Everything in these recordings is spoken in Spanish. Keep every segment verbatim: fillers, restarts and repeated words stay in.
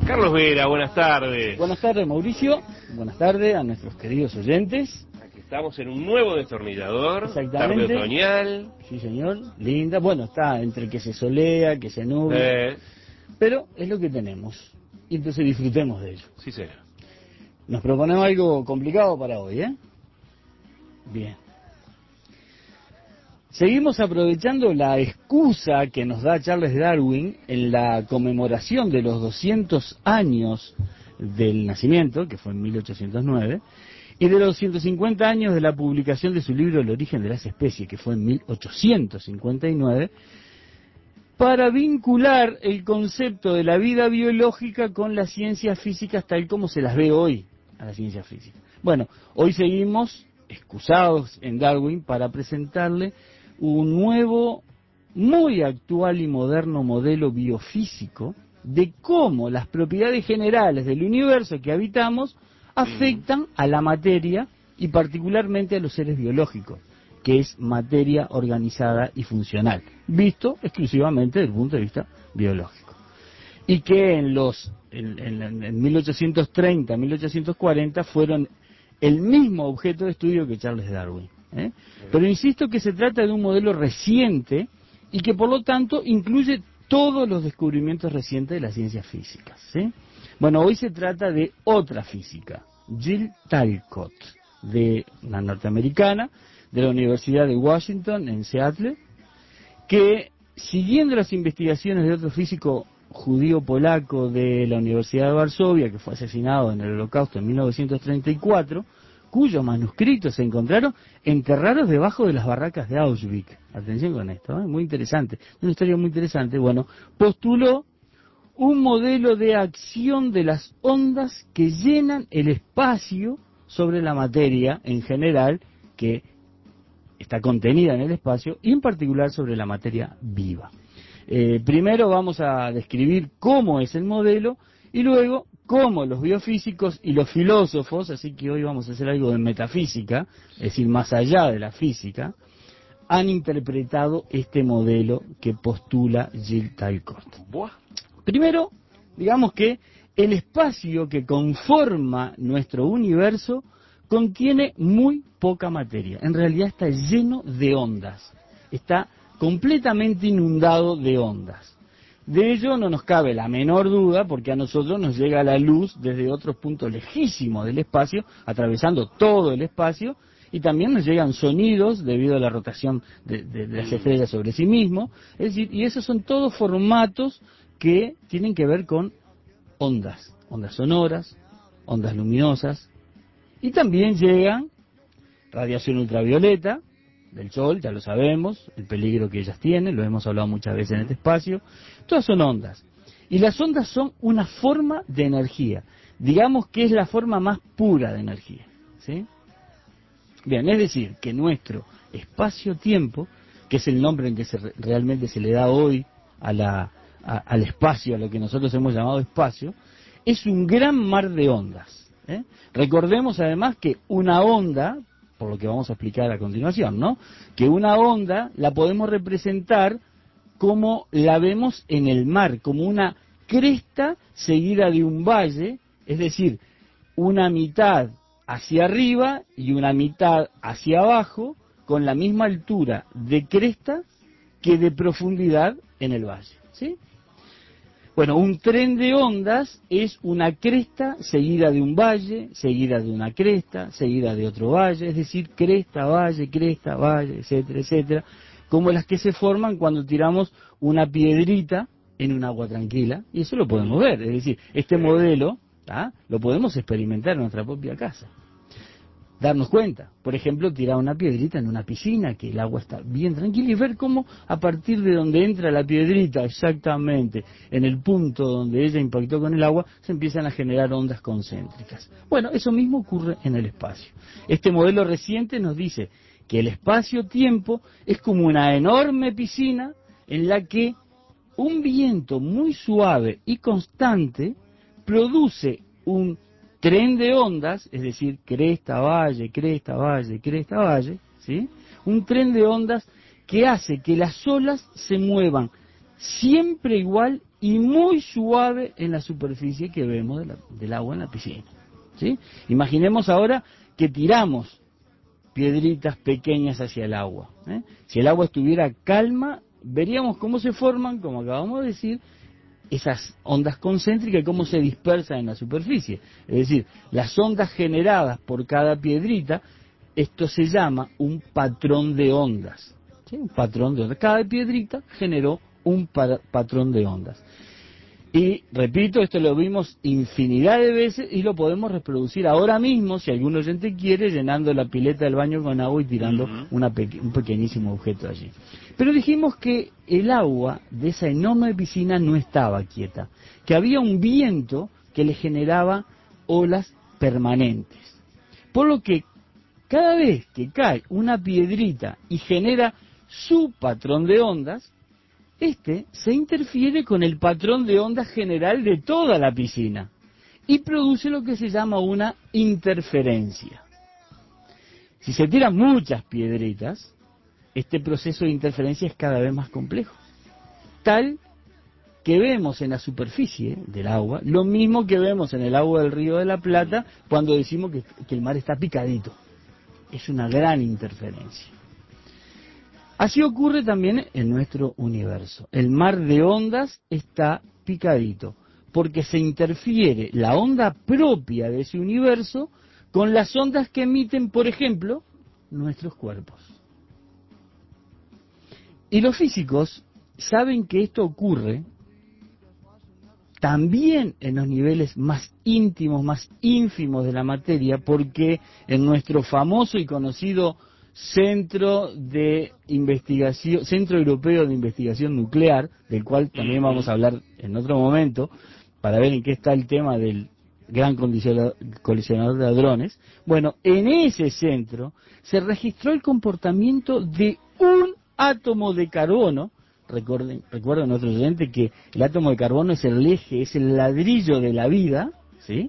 Carlos Vera, buenas tardes. Buenas tardes, Mauricio. Buenas tardes a nuestros queridos oyentes. Aquí estamos en un nuevo destornillador. Exactamente. Tarde otoñal. Sí, señor. Linda. Bueno, está entre que se solea, que se nubla. Eh. Pero es lo que tenemos. Y entonces disfrutemos de ello. Sí, señor. Nos proponemos algo complicado para hoy, ¿eh? Bien. Seguimos aprovechando la excusa que nos da Charles Darwin en la conmemoración de los doscientos años del nacimiento, que fue en mil ochocientos nueve, y de los ciento cincuenta años de la publicación de su libro El origen de las especies, que fue en mil ochocientos cincuenta y nueve, para vincular el concepto de la vida biológica con las ciencias físicas tal como se las ve hoy a las ciencias físicas. Bueno, hoy seguimos excusados en Darwin para presentarle un nuevo, muy actual y moderno modelo biofísico de cómo las propiedades generales del universo que habitamos afectan a la materia y particularmente a los seres biológicos, que es materia organizada y funcional, visto exclusivamente desde el punto de vista biológico. Y que en los en, en, en mil ochocientos treinta, mil ochocientos cuarenta fueron el mismo objeto de estudio que Charles Darwin. ¿eh? Pero insisto que se trata de un modelo reciente y que por lo tanto incluye todos los descubrimientos recientes de las ciencias físicas. ¿sí? Bueno, hoy se trata de otra física, Jill Talcott, de una norteamericana, de la Universidad de Washington en Seattle, que siguiendo las investigaciones de otro físico judío polaco de la Universidad de Varsovia, que fue asesinado en el Holocausto en mil novecientos treinta y cuatro, cuyos manuscritos se encontraron enterrados debajo de las barracas de Auschwitz. Atención con esto, ¿eh? Muy interesante, una historia muy interesante. Bueno, postuló un modelo de acción de las ondas que llenan el espacio sobre la materia en general, que está contenida en el espacio, y en particular sobre la materia viva. Eh, primero vamos a describir cómo es el modelo y luego cómo los biofísicos y los filósofos, así que hoy vamos a hacer algo de metafísica, es decir, más allá de la física, han interpretado este modelo que postula Jill Talcott. Primero, digamos que el espacio que conforma nuestro universo contiene muy poca materia. En realidad está lleno de ondas. Está completamente inundado de ondas. De ello no nos cabe la menor duda, porque a nosotros nos llega la luz desde otros puntos lejísimos del espacio, atravesando todo el espacio, y también nos llegan sonidos debido a la rotación de, de, de las estrellas sobre sí mismo. Es decir, y esos son todos formatos que tienen que ver con ondas, ondas sonoras, ondas luminosas, y también llegan radiación ultravioleta del Sol, ya lo sabemos, el peligro que ellas tienen, lo hemos hablado muchas veces en este espacio. Todas son ondas. Y las ondas son una forma de energía. Digamos que es la forma más pura de energía. ¿sí? Bien, es decir, que nuestro espacio-tiempo, que es el nombre en que se, realmente se le da hoy a la, a, al espacio, a lo que nosotros hemos llamado espacio, es un gran mar de ondas. ¿eh? Recordemos además que una onda, por lo que vamos a explicar a continuación, ¿no? Que una onda la podemos representar como la vemos en el mar, como una cresta seguida de un valle, es decir, una mitad hacia arriba y una mitad hacia abajo, con la misma altura de cresta que de profundidad en el valle, ¿sí? Bueno, un tren de ondas es una cresta seguida de un valle, seguida de una cresta, seguida de otro valle, es decir, cresta, valle, cresta, valle, etcétera, etcétera, como las que se forman cuando tiramos una piedrita en un agua tranquila, y eso lo podemos ver, es decir, este modelo ¿ah? lo podemos experimentar en nuestra propia casa. Darnos cuenta, por ejemplo, tirar una piedrita en una piscina, que el agua está bien tranquila, y ver cómo a partir de donde entra la piedrita, exactamente en el punto donde ella impactó con el agua, se empiezan a generar ondas concéntricas. Bueno, eso mismo ocurre en el espacio. Este modelo reciente nos dice que el espacio-tiempo es como una enorme piscina en la que un viento muy suave y constante produce un tren de ondas, es decir, cresta, valle, cresta, valle, cresta, valle, ¿sí? Un tren de ondas que hace que las olas se muevan siempre igual y muy suave en la superficie que vemos de la, del agua en la piscina, ¿sí? Imaginemos ahora que tiramos piedritas pequeñas hacia el agua, ¿eh? Si el agua estuviera calma, veríamos cómo se forman, como acabamos de decir, esas ondas concéntricas y cómo se dispersan en la superficie. Es decir, las ondas generadas por cada piedrita, esto se llama un patrón de ondas, ¿sí? Un patrón de ondas. Cada piedrita generó un pa patrón de ondas. Y, repito, esto lo vimos infinidad de veces y lo podemos reproducir ahora mismo, si algún oyente quiere, llenando la pileta del baño con agua y tirando uh-huh. una peque un pequeñísimo objeto allí. Pero dijimos que el agua de esa enorme piscina no estaba quieta, que había un viento que le generaba olas permanentes. Por lo que cada vez que cae una piedrita y genera su patrón de ondas, este se interfiere con el patrón de ondas general de toda la piscina y produce lo que se llama una interferencia. Si se tiran muchas piedritas, este proceso de interferencia es cada vez más complejo, tal que vemos en la superficie del agua lo mismo que vemos en el agua del Río de la Plata cuando decimos que, que el mar está picadito. Es una gran interferencia. Así ocurre también en nuestro universo. El mar de ondas está picadito, porque se interfiere la onda propia de ese universo con las ondas que emiten, por ejemplo, nuestros cuerpos. Y los físicos saben que esto ocurre también en los niveles más íntimos, más ínfimos de la materia, porque en nuestro famoso y conocido Centro de Investigación, Centro Europeo de Investigación Nuclear, del cual también vamos a hablar en otro momento, para ver en qué está el tema del gran colisionador de hadrones. Bueno, en ese centro se registró el comportamiento de un átomo de carbono. Recuerden, recuerden otro oyente que el átomo de carbono es el eje, es el ladrillo de la vida, ¿sí?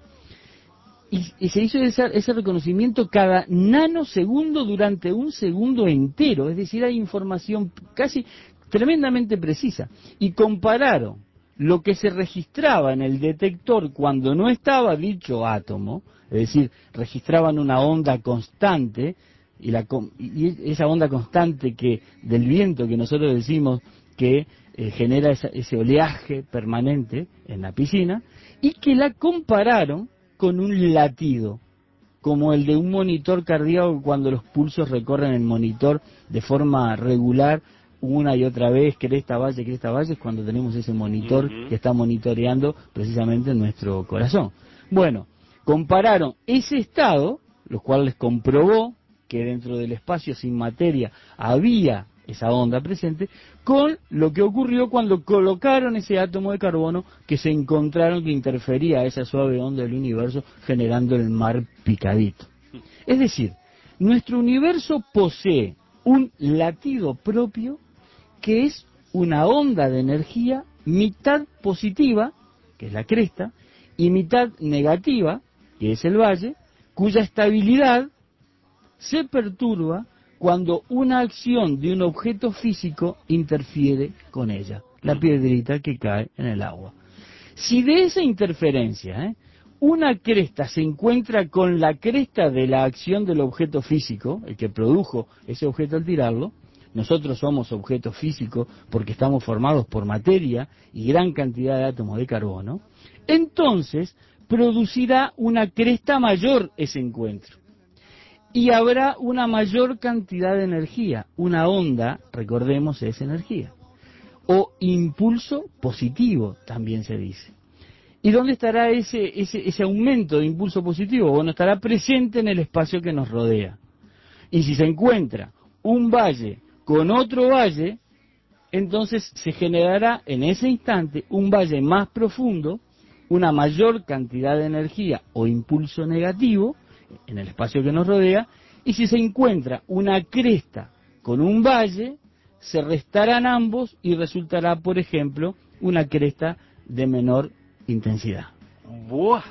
Y, y se hizo ese, ese reconocimiento cada nanosegundo durante un segundo entero, es decir, hay información casi tremendamente precisa. Y compararon lo que se registraba en el detector cuando no estaba dicho átomo, es decir, registraban una onda constante, y, la, y esa onda constante que del viento que nosotros decimos que eh, genera esa, ese oleaje permanente en la piscina, y que la compararon con un latido, como el de un monitor cardíaco cuando los pulsos recorren el monitor de forma regular una y otra vez, cresta, valle, cresta, valle, es cuando tenemos ese monitor uh-huh. que está monitoreando precisamente nuestro corazón. Bueno, compararon ese estado, lo cual les comprobó que dentro del espacio sin materia había esa onda presente, con lo que ocurrió cuando colocaron ese átomo de carbono que se encontraron que interfería a esa suave onda del universo generando el mar picadito. Es decir, nuestro universo posee un latido propio que es una onda de energía mitad positiva, que es la cresta, y mitad negativa, que es el valle, cuya estabilidad se perturba cuando una acción de un objeto físico interfiere con ella, la piedrita que cae en el agua. Si de esa interferencia, ¿eh? una cresta se encuentra con la cresta de la acción del objeto físico, el que produjo ese objeto al tirarlo, nosotros somos objetos físicos porque estamos formados por materia y gran cantidad de átomos de carbono, entonces producirá una cresta mayor ese encuentro. Y habrá una mayor cantidad de energía. Una onda, recordemos, es energía. O impulso positivo, también se dice. ¿Y dónde estará ese, ese, ese aumento de impulso positivo? Bueno, estará presente en el espacio que nos rodea. Y si se encuentra un valle con otro valle, entonces se generará en ese instante un valle más profundo, una mayor cantidad de energía o impulso negativo, en el espacio que nos rodea, y si se encuentra una cresta con un valle, se restarán ambos y resultará, por ejemplo, una cresta de menor intensidad. ¡Buah!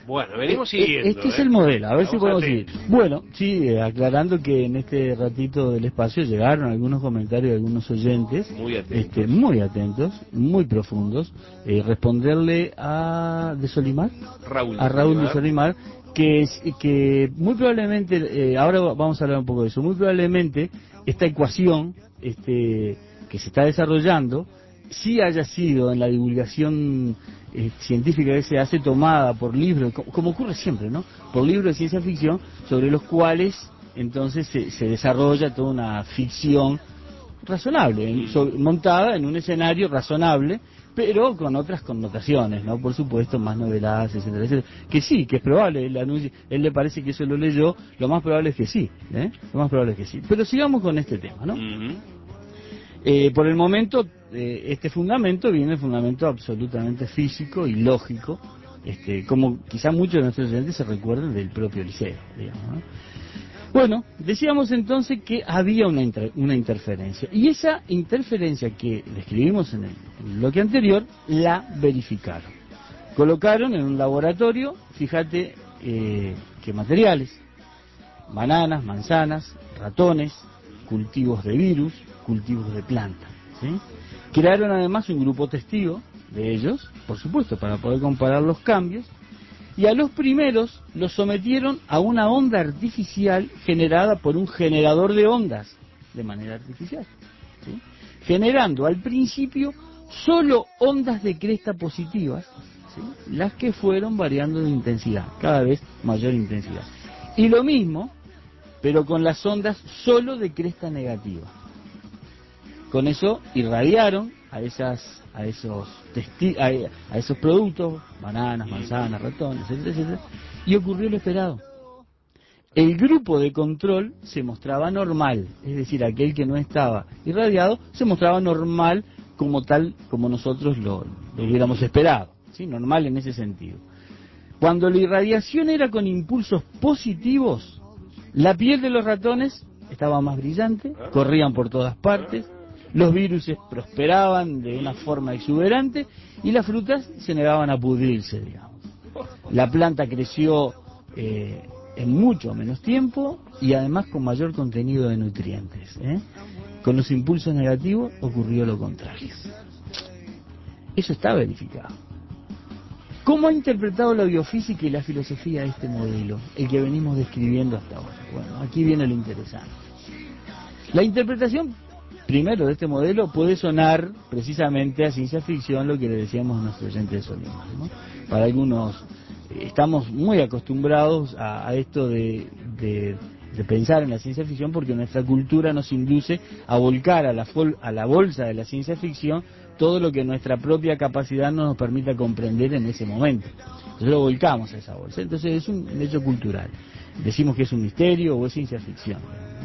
Bueno, venimos Eh, siguiendo. Este ¿eh? es el modelo, a ver Vamos si podemos atentos. seguir. Bueno, sí, eh, aclarando que en este ratito del espacio llegaron algunos comentarios de algunos oyentes. Muy atentos. Este, muy atentos, muy profundos. Eh, responderle a de Solimar, Raúl a de Raúl de Solimar. Solimar, que, es- que muy probablemente, eh, ahora vamos a hablar un poco de eso, muy probablemente esta ecuación este, que se está desarrollando, sí haya sido en la divulgación eh, científica que se hace tomada por libros, co- como ocurre siempre, ¿no? Por libros de ciencia ficción sobre los cuales entonces se, se desarrolla toda una ficción razonable, en- so- montada en un escenario razonable, pero con otras connotaciones, ¿no? Por supuesto, más noveladas, etcétera, etcétera. Que sí, que es probable, el anuncio, él le parece que eso lo leyó, lo más probable es que sí, ¿eh? Lo más probable es que sí. Pero sigamos con este tema, ¿no? Ujú. Eh, por el momento, eh, este fundamento viene el fundamento absolutamente físico y lógico, este, como quizá muchos de nuestros oyentes se recuerden del propio Liceo, digamos, ¿no? Bueno, decíamos entonces que había una, inter- una interferencia, y esa interferencia que describimos en el, en el bloque anterior, la verificaron. Colocaron en un laboratorio, fíjate eh, qué materiales: bananas, manzanas, ratones, cultivos de virus, cultivos de plantas, ¿sí? Crearon además un grupo testigo de ellos, por supuesto, para poder comparar los cambios, y a los primeros los sometieron a una onda artificial generada por un generador de ondas de manera artificial, ¿sí? Generando al principio solo ondas de cresta positivas, ¿sí? Las que fueron variando de intensidad, cada vez mayor intensidad. Y lo mismo, pero con las ondas solo de cresta negativa. Con eso irradiaron a esas a esos testi a, a esos productos, bananas, manzanas, ratones, etcétera, etcétera, y ocurrió lo esperado. El grupo de control se mostraba normal, es decir, aquel que no estaba irradiado se mostraba normal, como tal como nosotros lo, lo hubiéramos esperado, ¿sí? Normal en ese sentido. Cuando la irradiación era con impulsos positivos, la piel de los ratones estaba más brillante, corrían por todas partes, los virus prosperaban de una forma exuberante y las frutas se negaban a pudrirse, digamos. La planta creció eh, en mucho menos tiempo y además con mayor contenido de nutrientes, ¿eh? Con los impulsos negativos ocurrió lo contrario. Eso está verificado. ¿Cómo ha interpretado la biofísica y la filosofía este modelo, el que venimos describiendo hasta ahora? Bueno, aquí viene lo interesante. La interpretación, primero, de este modelo puede sonar precisamente a ciencia ficción, lo que le decíamos a nuestros oyentes de Solimar, ¿no? Para algunos eh, estamos muy acostumbrados a, a esto de, de, de pensar en la ciencia ficción porque nuestra cultura nos induce a volcar a la, fol, a la bolsa de la ciencia ficción todo lo que nuestra propia capacidad no nos permita comprender en ese momento. Entonces lo volcamos a esa bolsa. Entonces es un hecho cultural. Decimos que es un misterio o es ciencia ficción.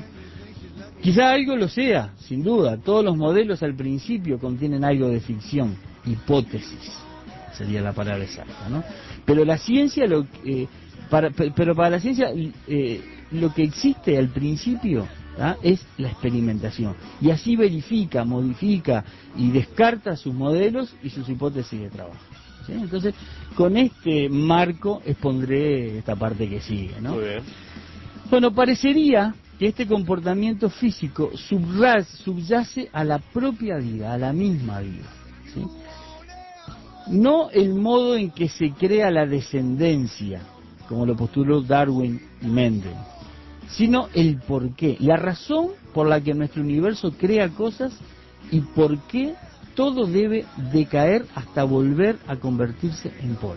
Quizá algo lo sea, sin duda. Todos los modelos al principio contienen algo de ficción, hipótesis sería la palabra exacta, ¿no? Pero la ciencia, lo, eh, para, pero para la ciencia eh, lo que existe al principio, ¿ah?, es la experimentación, y así verifica, modifica y descarta sus modelos y sus hipótesis de trabajo, ¿sí? Entonces, con este marco expondré esta parte que sigue, ¿no? Muy bien. Bueno, parecería que este comportamiento físico subra- subyace a la propia vida, a la misma vida, ¿sí? No el modo en que se crea la descendencia, como lo postuló Darwin y Mendel, sino el porqué, la razón por la que nuestro universo crea cosas y por qué todo debe decaer hasta volver a convertirse en polvo,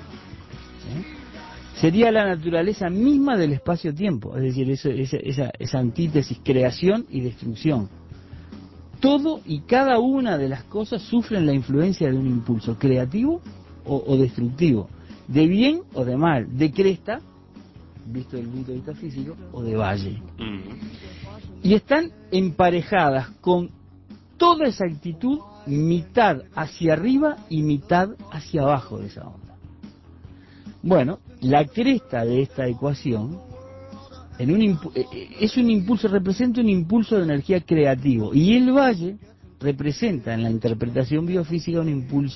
¿sí? Sería la naturaleza misma del espacio-tiempo, es decir, eso, esa, esa, esa antítesis, creación y destrucción. Todo y cada una de las cosas sufren la influencia de un impulso creativo o, o destructivo, de bien o de mal, de cresta, visto desde el punto de vista físico, o de valle. Mm. Y están emparejadas con toda exactitud, mitad hacia arriba y mitad hacia abajo de esa onda. Bueno, la cresta de esta ecuación en un impu- es un impulso, representa un impulso de energía creativo, y el valle representa en la interpretación biofísica un impulso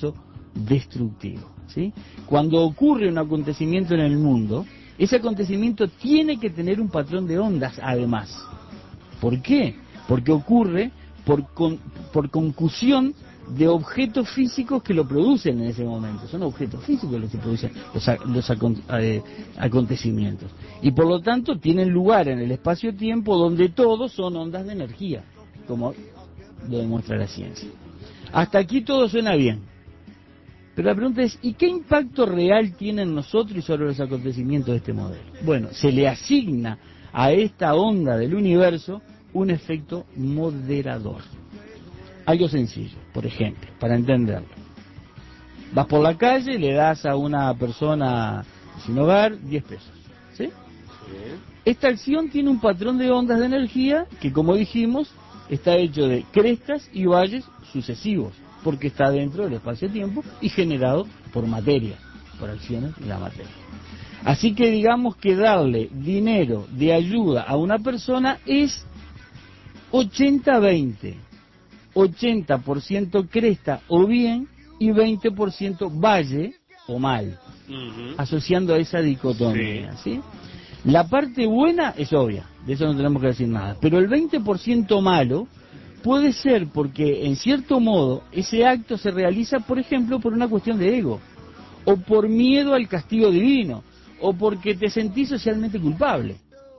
destructivo, ¿sí? Cuando ocurre un acontecimiento en el mundo, ese acontecimiento tiene que tener un patrón de ondas, además. ¿Por qué? Porque ocurre por, con, por concusión de objetos físicos que lo producen en ese momento. Son objetos físicos los que producen los, los eh, acontecimientos. Y por lo tanto tienen lugar en el espacio-tiempo donde todos son ondas de energía, como lo demuestra la ciencia. Hasta aquí todo suena bien. Pero la pregunta es, ¿y qué impacto real tienen nosotros y sobre los acontecimientos de este modelo? Bueno, se le asigna a esta onda del universo un efecto moderador. Algo sencillo, por ejemplo, para entenderlo. Vas por la calle, le das a una persona sin hogar diez pesos, ¿sí? Sí. Esta acción tiene un patrón de ondas de energía que, como dijimos, está hecho de crestas y valles sucesivos, porque está dentro del espacio-tiempo y generado por materia, por acciones de la materia. Así que digamos que darle dinero de ayuda a una persona es ochenta veinte. ochenta por ciento cresta o bien y veinte por ciento valle o mal, uh-huh. asociando a esa dicotomía, sí. ¿sí? La parte buena es obvia, de eso no tenemos que decir nada, pero el veinte por ciento malo puede ser porque, en cierto modo, ese acto se realiza, por ejemplo, por una cuestión de ego, o por miedo al castigo divino, o porque te sentís socialmente culpable.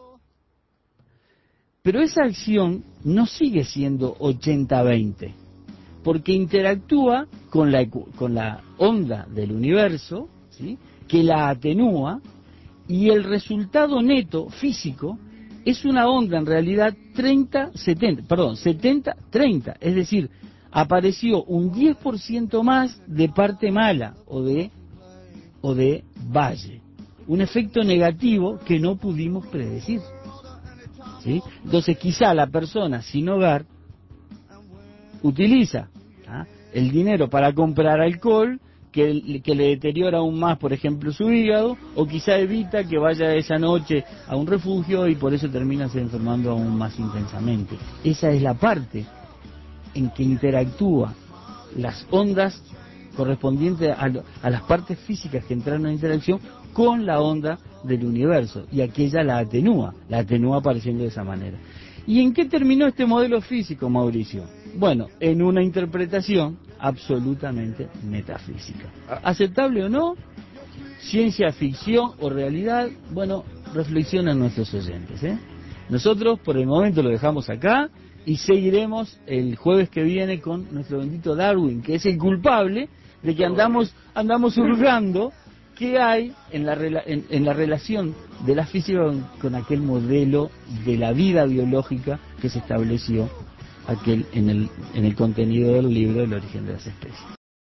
Pero esa acción no sigue siendo ochenta veinte, porque interactúa con la, con la onda del universo, ¿sí?, que la atenúa, y el resultado neto físico es una onda en realidad treinta setenta, perdón, setenta treinta, es decir, apareció un diez por ciento más de parte mala o de, o de valle, un efecto negativo que no pudimos predecir. ¿Sí? Entonces quizá la persona sin hogar utiliza ¿ah? el dinero para comprar alcohol que, que le deteriora aún más, por ejemplo, su hígado, o quizá evita que vaya esa noche a un refugio y por eso termina se enfermando aún más intensamente. Esa es la parte en que interactúa las ondas correspondientes a, lo, a las partes físicas que entraron en interacción con la onda del universo, y aquella la atenúa, la atenúa apareciendo de esa manera. ¿Y en qué terminó este modelo físico, Mauricio? Bueno, en una interpretación absolutamente metafísica. ¿Aceptable o no? ¿Ciencia ficción o realidad? Bueno, reflexionan nuestros oyentes, ¿eh? Nosotros por el momento lo dejamos acá y seguiremos el jueves que viene con nuestro bendito Darwin, que es el culpable de que andamos, andamos hurgando qué hay en la, en, en la relación de la física con, con aquel modelo de la vida biológica que se estableció aquel en el, en el contenido del libro El origen de las especies.